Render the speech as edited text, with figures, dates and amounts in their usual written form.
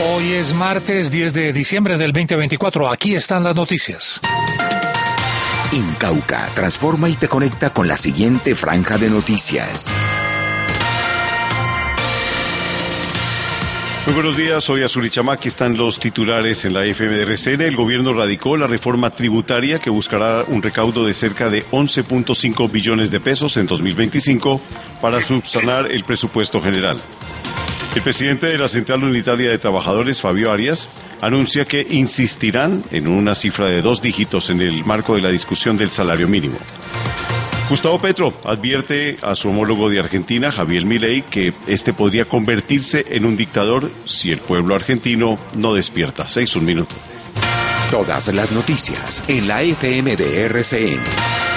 Hoy es martes 10 de diciembre del 2024. Aquí están las noticias. Incauca transforma y te conecta con la siguiente franja de noticias. Muy buenos días, soy Azul Ichama. Aquí están los titulares en la FM de RCN. El gobierno radicó la reforma tributaria que buscará un recaudo de cerca de 11.5 billones de pesos en 2025 para subsanar el presupuesto general. El presidente de la Central Unitaria de Trabajadores, Fabio Arias, anuncia que insistirán en una cifra de 2 dígitos en el marco de la discusión del salario mínimo. Gustavo Petro advierte a su homólogo de Argentina, Javier Milei, que este podría convertirse en un dictador si el pueblo argentino no despierta. 6, 1 minuto. Todas las noticias en la FM de RCN.